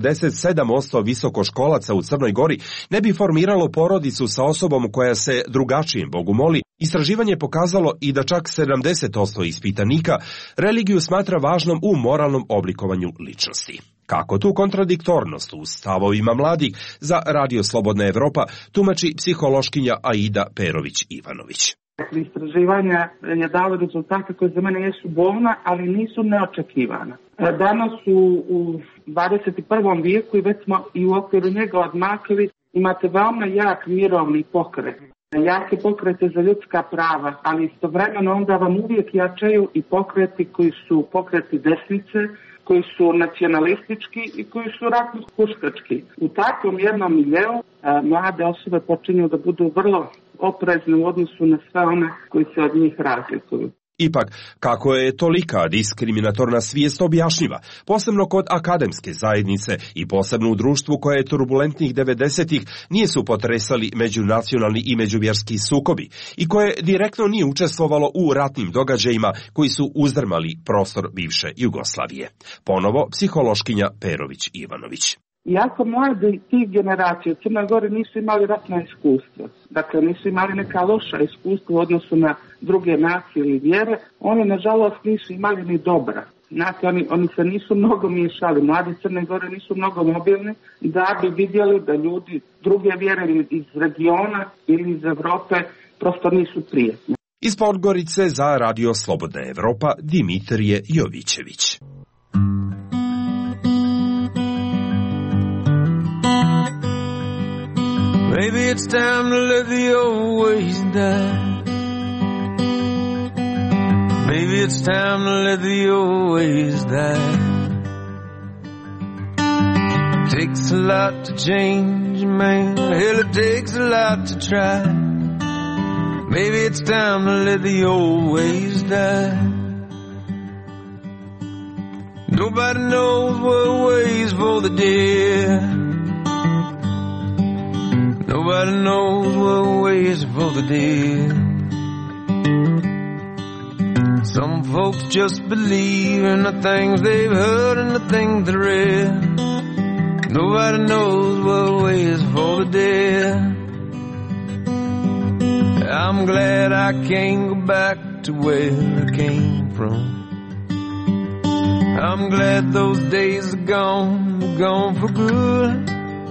47% visokoškolaca u Crnoj Gori ne bi formiralo porodicu sa osobom koja se drugačijem Bogu moli, istraživanje pokazalo i da čak 70% ispitanika religiju smatra važnom u moralnom oblikovanju ličnosti. Kako tu kontradiktornost u stavovima mladih za Radio Slobodna Evropa tumači psihološkinja Aida Perović-Ivanović. Istraživanja je dalo rezultate koje za mene jesu bolna, ali nisu neočekivana. Danas u 21. vijeku i već smo i u okviru njega odmakli, imate veoma jak mirovni pokret. Jake pokrete za ljudska prava, ali istovremeno onda vam uvijek jačaju i pokreti koji su pokreti desnice, koji su nacionalistički i koji su ratno-huškački. U takvom jednom miljeu mlade osobe počinju da budu vrlo oprezne u odnosu na sve one koji se od njih razlikuju. Ipak, kako je tolika diskriminatorna svijest objašnjiva, posebno kod akademske zajednice i posebno u društvu koje je turbulentnih 90-ih nije su potresali međunacionalni i međuvjerski sukobi i koje direktno nije učestvovalo u ratnim događajima koji su uzdrmali prostor bivše Jugoslavije. Ponovo psihološkinja Perović-Ivanović. Iako mladi tih generacija u Crnoj Gori nisu imali ratna iskustva, dakle nisu imali neka loša iskustva u odnosu na druge nacije ili vjere, oni nažalost nisu imali ni dobra. Znate, oni se nisu mnogo miješali, mladi Crne Gore nisu mnogo mobilni da bi vidjeli da ljudi druge vjere iz regiona ili iz Evrope prosto nisu prijetni. Iz Podgorice za Radio Slobodna Evropa Dimitrije Jovićević. Maybe it's time to let the old ways die. Maybe it's time to let the old ways die. Takes a lot to change, man. Hell, it takes a lot to try. Maybe it's time to let the old ways die. Nobody knows what waits for the dead. Nobody knows what waits for the dead. Some folks just believe in the things they've heard and the things they read. Nobody knows what waits for the dead. I'm glad I can't go back to where I came from. I'm glad those days are gone for good.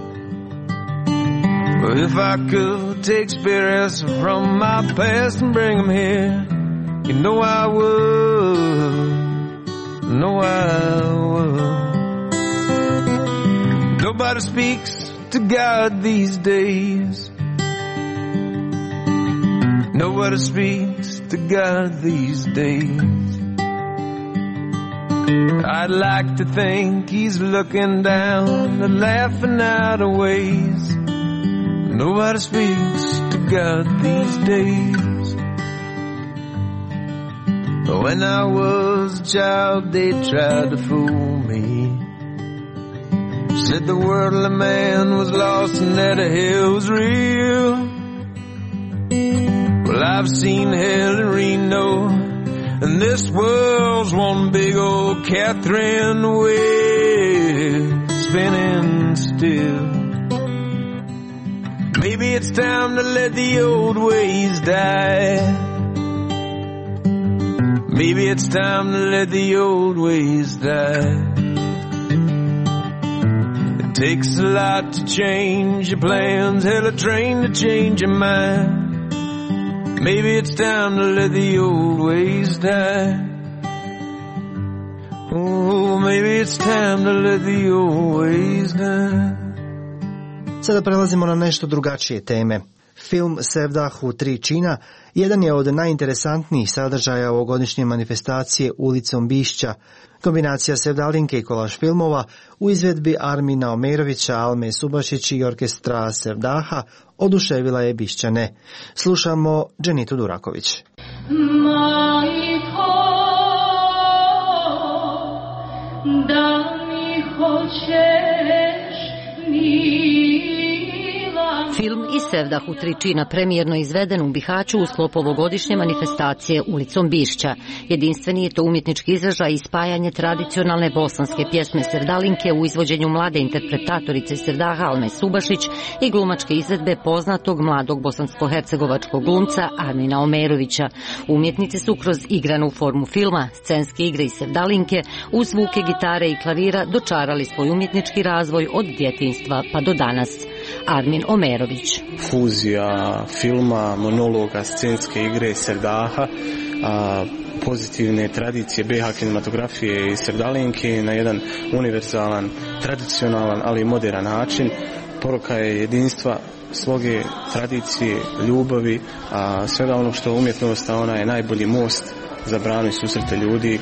But if I could take spirits from my past and bring them here, you know I would, Nobody speaks to God these days. Nobody speaks to God these days. I'd like to think he's looking down and laughing out of ways. Nobody speaks to God these days. When I was a child, they tried to fool me. Said the worldly man was lost and that hell was real. Well, I've seen hell in Reno, and this world's one big old Catherine wheel spinning still. Maybe it's time to let the old ways die. Maybe it's time to let the old ways die. It takes a lot to change your plans, hell a train to change your mind. Maybe it's time to let the old ways die. Oh, maybe it's time to let the old ways die. Sada prelazimo na nešto drugačije teme. Film Sevdah u 3 čina jedan je od najinteresantnijih sadržaja ovogodišnje manifestacije Ulicom Bišća. Kombinacija Sevdalinke i kolaž filmova u izvedbi Armina Omerovića, Alme Subašić i orkestra Sevdaha oduševila je Bišćane. Slušamo Dženitu Duraković. Majko, da mi hoćeš Film iz Sevdah u 3 čina premijerno izveden u Bihaću u sklopu ovogodišnje manifestacije Ulicom Bišća. Jedinstveni je to umjetnički izražaj i spajanje tradicionalne bosanske pjesme Sevdalinke u izvođenju mlade interpretatorice Sevdaha Alme Subašić i glumačke izvedbe poznatog mladog bosansko-hercegovačkog glumca Armina Omerovića. Umjetnici su kroz igranu formu filma, scenske igre iz Sevdalinke, uz zvuke gitare i klavira dočarali svoj umjetnički razvoj od djetinjstva pa do danas. Armin Omerović. Fuzija filma, monologa, scenske igre Sevdaha, pozitivne tradicije BiH kinematografije i Sevdalinke na jedan univerzalan, tradicionalan, ali i modern način. Poruka je jedinstva, sloge, tradicije, ljubavi, a svega ono što umjetnost, ona je najbolji most za branu i susrete ljudi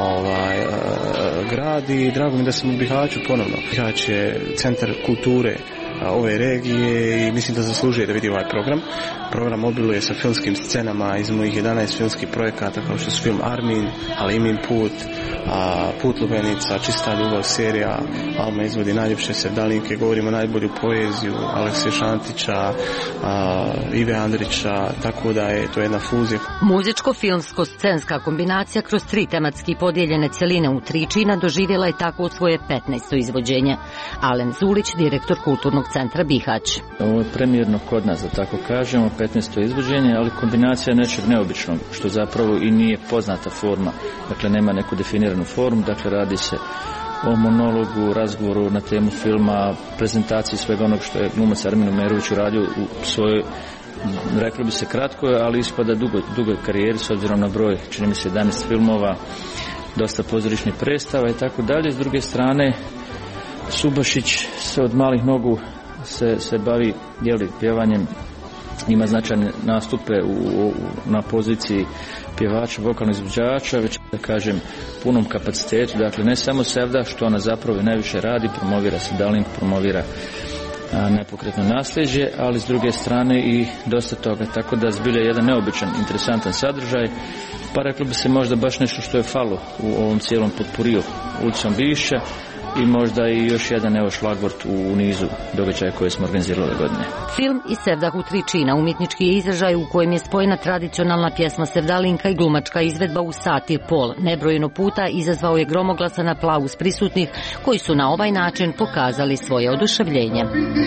gradi i drago mi da sam u Bihaću ponovno. Bihać je centar kulture ove regije i mislim da zaslužuje da vidi ovaj program. Program obiluje sa filmskim scenama iz mojih 11 filmskih projekata kao što su film Armin, Alimin put, Put lubenica, Čista ljubav serija, Alma izvodi najljepše Sevdalinke, govorimo najbolju poeziju Aleksija Šantića, Ive Andrića, tako da je to jedna fuzija. Muzičko-filmsko-scenska kombinacija kroz 3 tematski podijeljene cjeline u 3 čina doživjela je tako u svoje 15. izvođenje. Alen Zulić, direktor Kulturnog centra Bihać. Ovo je premijerno kod nas, da tako kažemo, 15. izvođenje, ali kombinacija nečeg neobičnog, što zapravo i nije poznata forma. Dakle, nema neku definiranu formu, dakle radi se o monologu, razgovoru na temu filma, prezentaciji svega onog što je glumac Armin Omerović uradio u svojoj, reklo bi se kratko, ali ispada dugoj karijeri s obzirom na broj, čini mi se 11 filmova, dosta pozorišnih predstava i tako dalje. S druge strane, Subašić se od malih nogu se bavi pjevanjem, ima značajne nastupe na poziciji pjevača, vokalnog izvođača, već da kažem punom kapacitetu, dakle ne samo Sevdah, što ona zapravo najviše radi, promovira Sevdalinku, promovira nepokretno nasljeđe, ali s druge strane i dosta toga, tako da zbilja jedan neobičan, interesantan sadržaj, pa reklo bi se možda baš nešto što je falo u ovom cijelom potpuriju Ulicom Bišća, i možda i još jedan evo šlagvort u nizu događaja koje smo organizirali ove godine. Film iz Sevdahu Tričina umjetnički je izražaj u kojem je spojena tradicionalna pjesma Sevdalinka i glumačka izvedba u sat i pol. Nebrojeno puta izazvao je gromoglasan aplauz prisutnih koji su na ovaj način pokazali svoje oduševljenje.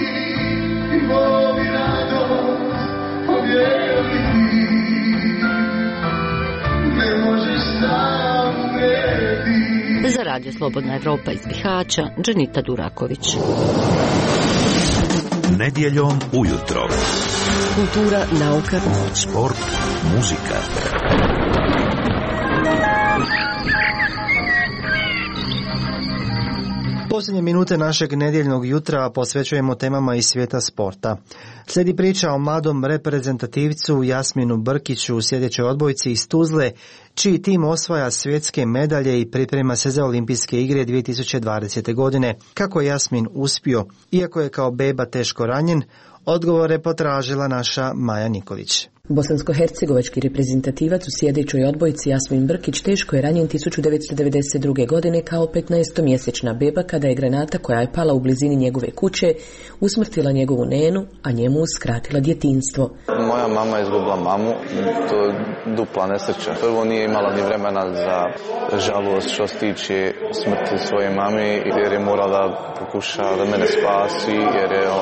Za Radio Slobodna Evropa iz Bihaća, Dženita Duraković. Nedjeljom ujutro. Kultura, nauka, sport, muzika. Posljednje minute našeg nedjeljnog jutra posvećujemo temama iz svijeta sporta. Slijedi priča o mladom reprezentativcu Jasminu Brkiću u sljedećoj odbojci iz Tuzle, čiji tim osvaja svjetske medalje i priprema se za Olimpijske igre 2020. godine. Kako je Jasmin uspio, iako je kao beba teško ranjen, odgovore potražila naša Maja Nikolić. Bosansko-hercegovački reprezentativac u sjedećoj odbojci Jasmin Brkić teško je ranjen 1992. godine kao 15-mjesečna beba kada je granata koja je pala u blizini njegove kuće usmrtila njegovu nenu, a njemu uskratila djetinjstvo. Moja mama je izgubila mamu, to je dupla nesreća. Prvo nije imala ni vremena za žalost što se tiče smrti svoje mame, jer je morala pokuša da mene spasi, jer je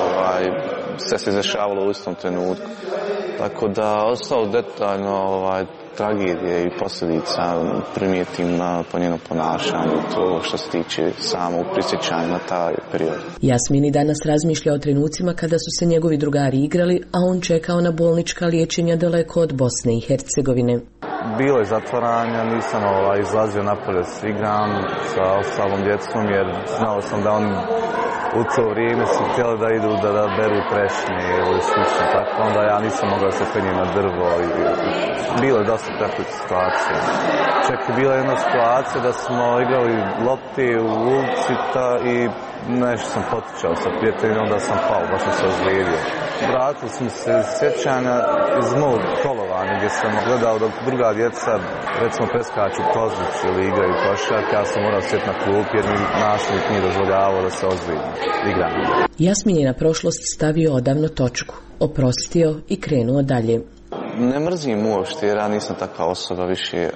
sve se izrašavalo u istom trenutku. Tako da ostalo detaljno tragedije i posljedica primijetim po njenom ponašanju, to što se tiče samog prisjećanja na taj period. Jasmin i danas razmišlja o trenucima kada su se njegovi drugari igrali, a on čekao na bolnička liječenja daleko od Bosne i Hercegovine. Bilo je zatvaranja, nisam izlazio napolje s igram sa ostalom djecom jer znao sam da oni u to vrijeme su htjeli da idu da beru trešnje ili slično, tako onda ja nisam mogao se penjeti na drvo i bilo je dosta takve situacije. Čak je bila jedna situacija da smo igrali lopte u ulici i nešto sam potičao sa prijateljom, onda sam pao, baš sam se ozlijedio. Vratili smo se sjećanja iz mog školovanja gdje sam gledao dok druga djeca recimo preskaču kozić ili igraju košark, ja sam morao sjeti na klupi jer mi nastavnik nije dozvoljavao da se ozlijedim igranje. Jasmin je na prošlost stavio odavno točku, oprostio i krenuo dalje. Ne mrzim uopšte jer ja nisam takva osoba više,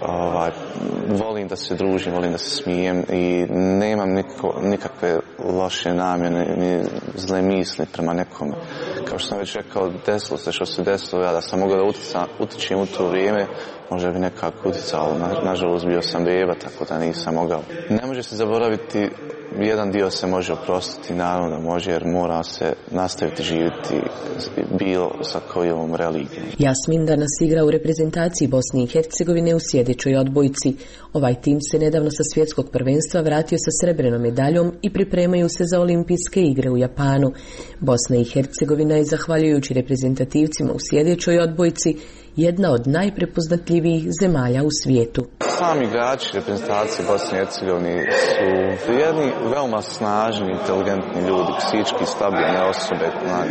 volim da se družim, volim da se smijem i nemam nikakve loše namjene ni zle misli prema nekome. Kao što sam već rekao, desilo se što se desilo, ja da sam mogao da utičem u to vrijeme, možda bi nekako uticalo, nažalost bio sam beba, tako da nisam mogao. Ne može se zaboraviti, jedan dio se može oprostiti, naravno da može, jer mora se nastaviti živjeti bilo sa kojom religijom. Jasmin danas igra u reprezentaciji Bosne i Hercegovine u sjedećoj odbojci. Ovaj tim se nedavno sa svjetskog prvenstva vratio sa srebrenom medaljom i pripremaju se za Olimpijske igre u Japanu. Bosna i Hercegovina je, zahvaljujući reprezentativcima u sjedećoj odbojci, jedna od najprepoznatljivijih zemalja u svijetu. Sami igrači reprezentacije Bosne i Hercegovine su jedni veoma snažni, inteligentni ljudi, psihički stabilne osobe.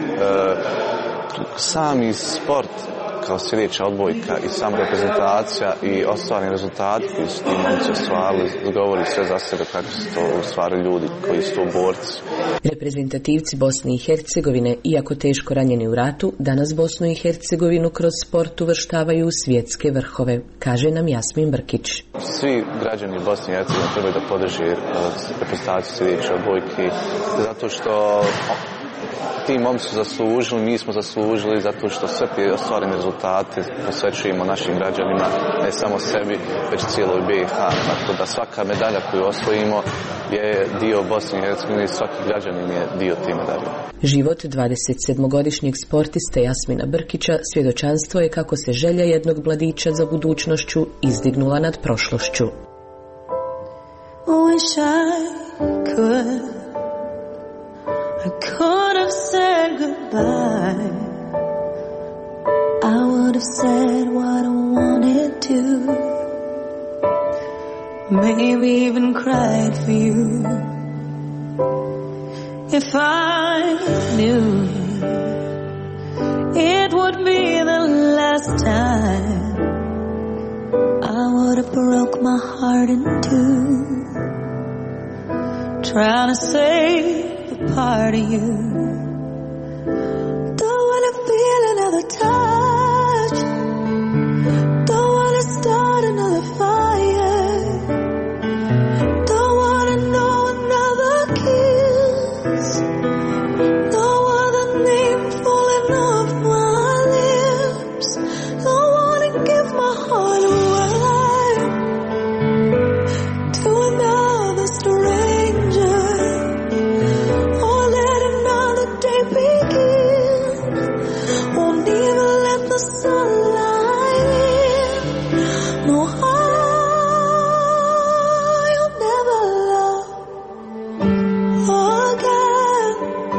Sami sport kao sljedeća odbojka i sama reprezentacija i ostvareni rezultati koji su ti momci ostvarili, govori sve za sebe kako su to u stvari ljudi koji su to borci. Reprezentativci Bosne i Hercegovine, iako teško ranjeni u ratu, danas Bosnu i Hercegovinu kroz sport uvrštavaju u svjetske vrhove, kaže nam Jasmin Brkić. Svi građani Bosne i Hercegovine trebaju da podrže reprezentaciju sljedeće odbojke, zato što ti momci su zaslužili, mi smo zaslužili, zato što sve te ostvarene rezultate posvećujemo našim građanima, ne samo sebi, već cijeloj BiH. Tako da svaka medalja koju osvojimo je dio Bosne i Hercegovine i svaki građanin je dio te medalje. Život 27-godišnjeg sportiste Jasmina Brkića svjedočanstvo je kako se želja jednog mladića za budućnošću izdignula nad prošlošću. Wish I could. I could have said goodbye. I would have said what I wanted to. Maybe even cried for you. If I knew it would be the last time, I would have broke my heart in two. trying to save a part of you. Don't wanna feel another touch. Don't wanna start another fire. Don't wanna know another kiss. No other name falling off my lips. Don't wanna give my heart away to another stranger, or let another day begin. Won't even let the sunlight in. No, I'll never love again.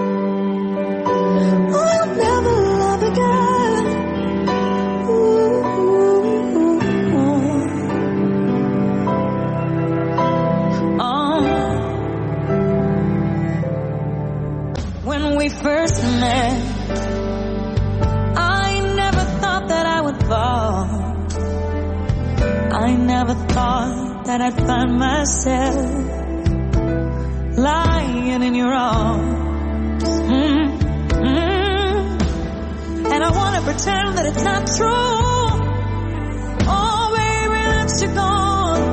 I'll never love again. When we first met, I never thought that I would fall. I never thought that I'd find myself lying in your arms. And I wanna pretend that it's not true. Oh, baby, that you're gone.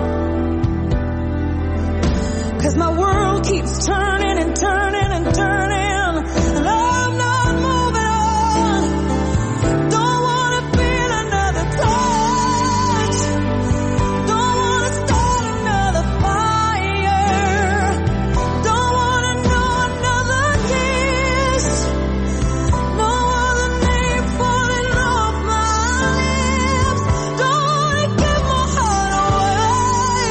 'Cause my world keeps turning and turning and turning. And I'm not moving on. Don't wanna feel another touch. Don't wanna start another fire. Don't wanna know another kiss. No other name falling off my lips. Don't wanna give my heart away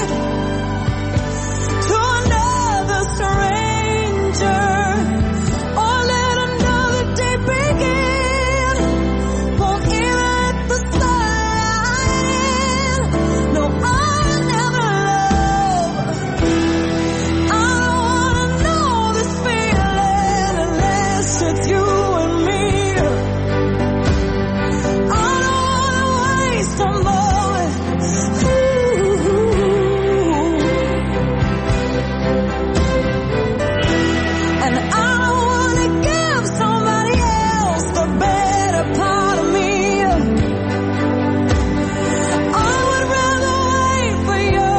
to another stranger, or let another day begin. Won't even let the sunlight in. No, I'll never love. I don't wanna know this feeling unless it's you and me. I don't wanna waste a moment. And I don't wanna give somebody else the better part of me. I would rather wait for you.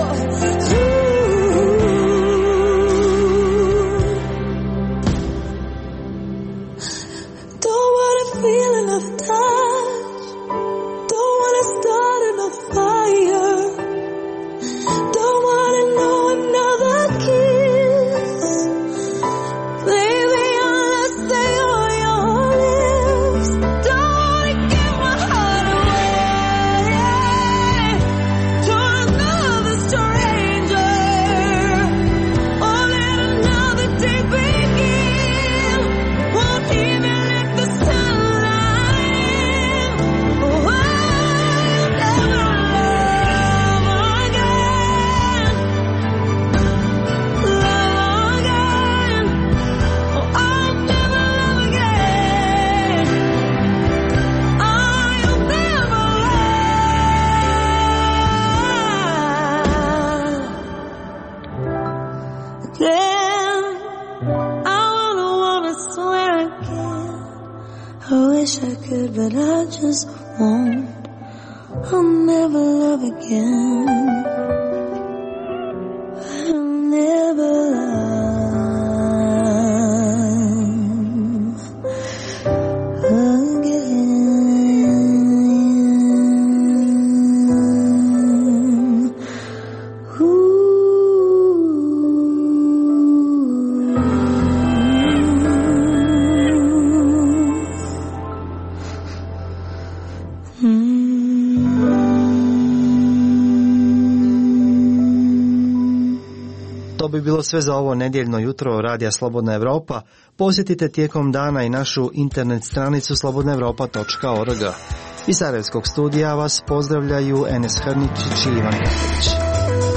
Don't wanna feel another touch. Don't wanna start another fire. Don't wanna know another kiss. Baby, unless they are your lips. Don't wanna give my heart away to another stranger, or let another day begin. Won't even let the sunlight in. Oh, I'll never love again. Love again. Oh, I'll never love again. I'll never love again. I wanna swear again. I wish I could, but I just won't. I'll never love again. I'll never love again. To bi bilo sve za ovo nedjeljno jutro Radija Slobodna Evropa. Posjetite tijekom dana i našu internet stranicu slobodnaevropa.org. Iz Sarajevskog studija vas pozdravljaju Enes Hrničić i Ivan Petrović.